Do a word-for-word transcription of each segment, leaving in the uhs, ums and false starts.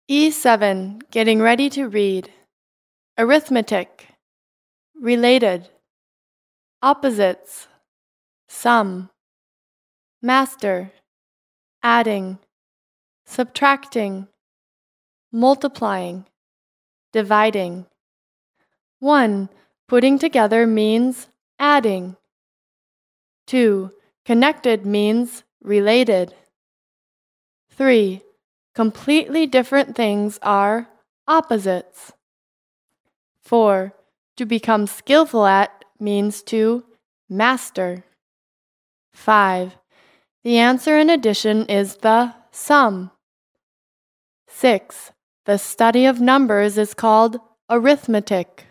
E seven, getting ready to read. Arithmetic. Related. Opposites. Sum. Master. Adding. Subtracting. Multiplying. Dividing. one. Putting together means adding. two. Connected means related. three. Completely different things are opposites. four. To become skillful at means to master. five. The answer in addition is the sum. six. The study of numbers is called arithmetic.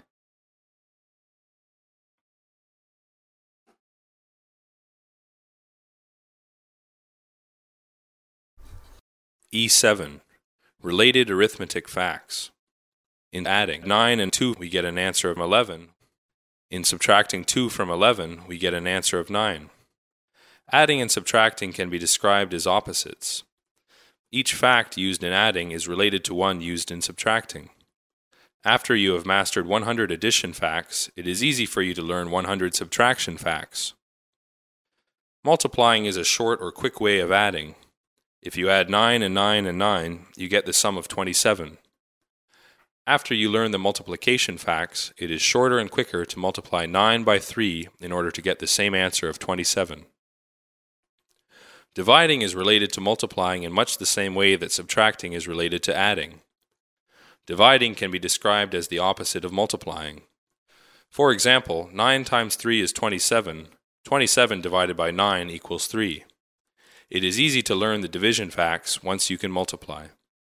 E seven. Related arithmetic facts. In adding nine and two, we get an answer of eleven. In subtracting two from eleven, we get an answer of nine. Adding and subtracting can be described as opposites. Each fact used in adding is related to one used in subtracting. After you have mastered one hundred addition facts, it is easy for you to learn one hundred subtraction facts. Multiplying is a short or quick way of adding. If you add nine and nine and nine, you get the sum of twenty-seven. After you learn the multiplication facts, it is shorter and quicker to multiply nine by three in order to get the same answer of twenty-seven. Dividing is related to multiplying in much the same way that subtracting is related to adding. Dividing can be described as the opposite of multiplying. For example, nine times three is twenty-seven. twenty-seven divided by nine equals three. It is easy to learn the division facts once you can multiply.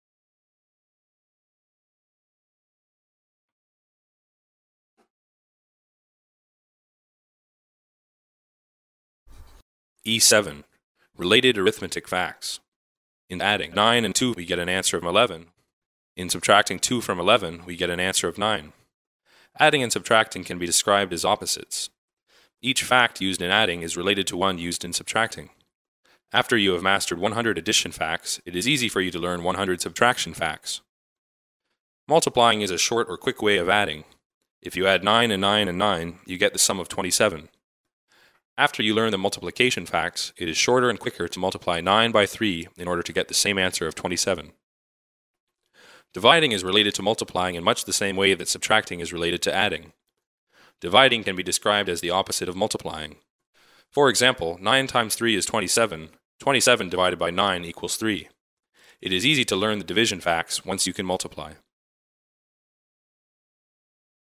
E seven. Related arithmetic facts. In adding nine and two, we get an answer of eleven. In subtracting two from eleven, we get an answer of nine. Adding and subtracting can be described as opposites. Each fact used in adding is related to one used in subtracting. After you have mastered one hundred addition facts, it is easy for you to learn one hundred subtraction facts. Multiplying is a short or quick way of adding. If you add nine and nine and nine, you get the sum of twenty-seven. After you learn the multiplication facts, it is shorter and quicker to multiply nine by three in order to get the same answer of twenty-seven. Dividing is related to multiplying in much the same way that subtracting is related to adding. Dividing can be described as the opposite of multiplying. For example, nine times three is twenty-seven. twenty-seven divided by nine equals three. It is easy to learn the division facts once you can multiply.